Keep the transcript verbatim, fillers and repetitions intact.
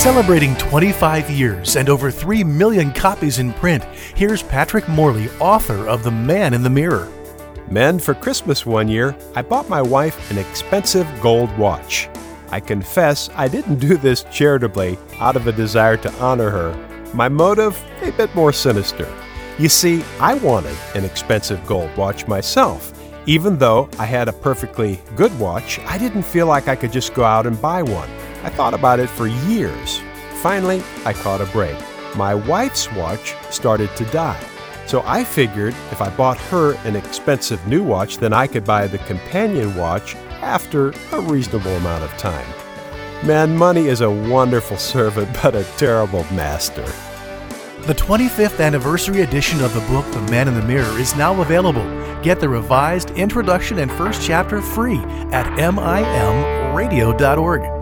Celebrating twenty-five years and over three million copies in print, here's Patrick Morley, author of The Man in the Mirror. Men, for Christmas one year, I bought my wife an expensive gold watch. I confess I didn't do this charitably out of a desire to honor her. My motive, a bit more sinister. You see, I wanted an expensive gold watch myself. Even though I had a perfectly good watch, I didn't feel like I could just go out and buy one. I thought about it for years. Finally, I caught a break. My wife's watch started to die. So I figured if I bought her an expensive new watch, then I could buy the companion watch after a reasonable amount of time. Man, money is a wonderful servant, but a terrible master. The twenty-fifth anniversary edition of the book The Man in the Mirror is now available. Get the revised introduction and first chapter free at M I M radio dot org.